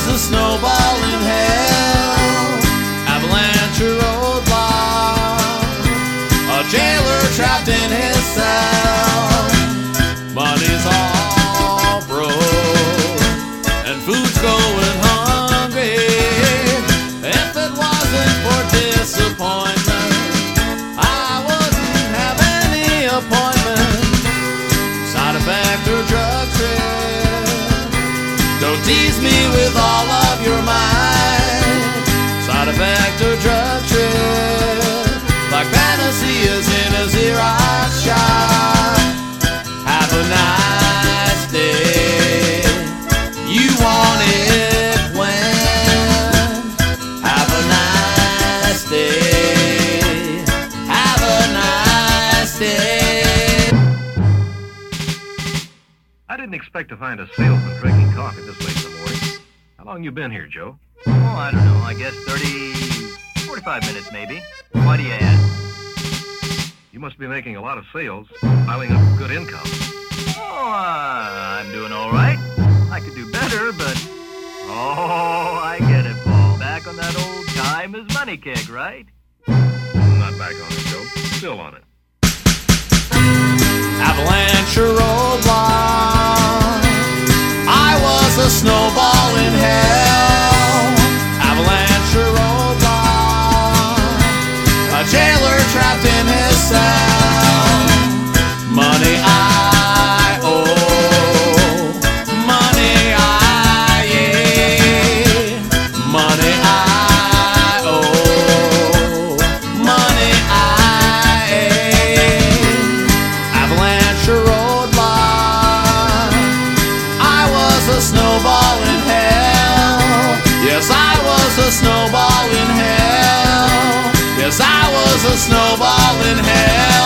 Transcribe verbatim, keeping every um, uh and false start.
a snowball in hell. Avalanche or roadblock, a jailer trapped in his cell. Money's all broke and food's going hungry. If it wasn't for disappointment, I wouldn't have any appointment. Side effect or drug trip, don't tease me with all of your might. Side effect or drug trip, like panaceas in a Xerox shop. Have a nice day. You want it when? Have a nice day. Have a nice day. I didn't expect to find a salesman drinking coffee this late in the morning. How long you been here, Joe? Oh, I don't know. I guess thirty, forty-five minutes maybe. Why do you ask? You must be making a lot of sales, piling up good income. Oh, uh, I'm doing all right. I could do better, but... Oh, I get it, Paul. Back on that old time is money kick, right? I'm not back on it, Joe. Still on it. Avalanche or roadblock, I was a snowball in hell. Avalanche or roadblock, a jailer trapped in his cell. Money I owe, money I yeah, money I owe, money I owe. Avalanche or roadblock, I was a snowball in hell. Yes, I was a snowball in hell. Yes, I was a snowball in hell.